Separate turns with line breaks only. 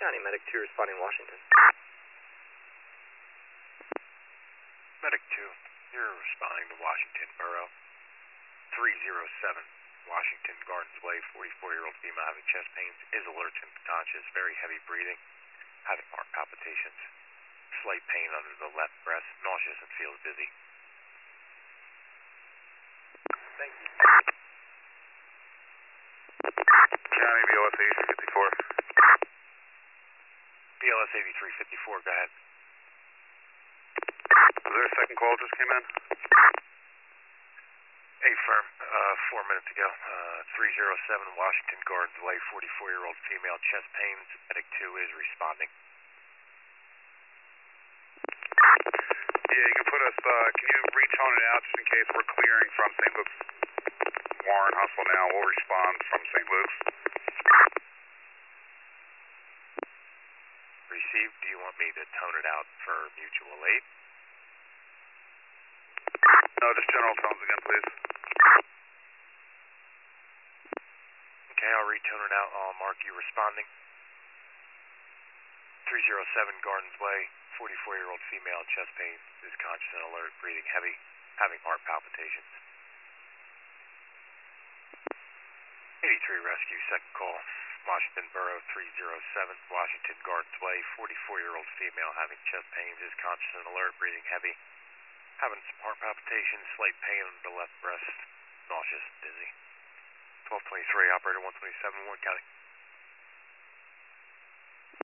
County, Medic 2 responding Washington.
Medic 2, you're responding to Washington Borough. 307 Washington Gardens Way, 44-year-old female having chest pains, is alert and conscious, very heavy breathing, having heart palpitations, slight pain under the left breast, nauseous and feels dizzy.
Thank you.
County BLS 8354.
BLS 8354, go ahead.
Was there a second call just came in?
Affirm, 4 minutes ago. 307 Washington Gardens Way, 44-year-old female, chest pains. Medic 2 is responding.
Yeah, you can put us, can you retone it out just in case we're clearing from St. Luke's Warren Hospital now? We'll respond from St. Luke's.
Received. Do you want me to tone it out for mutual aid?
No, just general tones again, please.
Okay, I'll retone it out. I'll mark you responding. 307 Gardens Way, 44-year-old female, chest pain, is conscious and alert, breathing heavy, having heart palpitations. 83 Rescue, second call. Washington Borough, 307 Washington Gardens Way, 44-year-old female having chest pains, is conscious and alert, breathing heavy, having some heart palpitations, slight pain under the left breast, nauseous, dizzy. 1223, operator 127, Warren County.